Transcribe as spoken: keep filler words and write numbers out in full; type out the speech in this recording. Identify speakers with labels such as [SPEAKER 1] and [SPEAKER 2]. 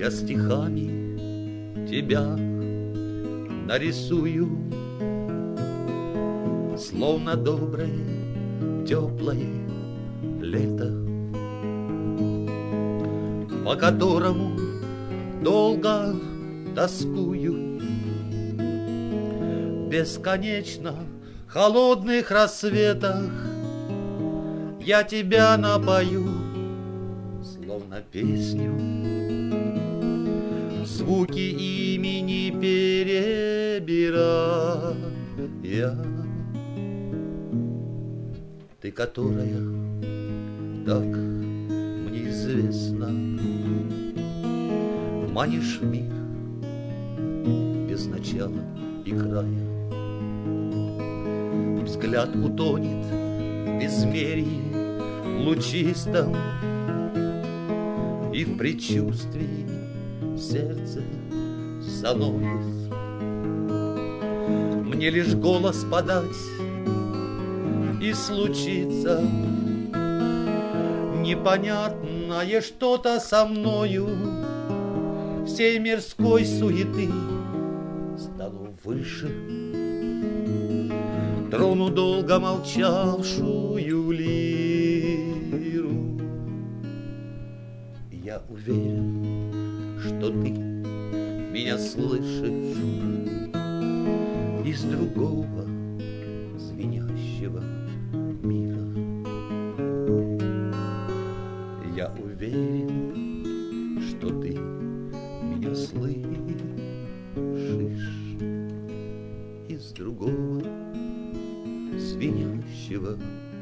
[SPEAKER 1] Я стихами тебя нарисую, словно доброе, теплое лето, по которому долго тоскую. В бесконечно холодных рассветах я тебя напою, словно песню, звуки имени перебирая. Ты, которая так мне известна, манишь в мир без начала и края. Взгляд утонет в безмерии лучистом, и в предчувствии сердце заноет. Мне лишь голос подать, и случится непонятное что-то со мною. Всей мирской суеты стану выше, трону долго молчавшую лиру. Я уверен, что ты меня слышишь из другого звенящего мира. Я уверен, что ты меня слышишь из другого звенящего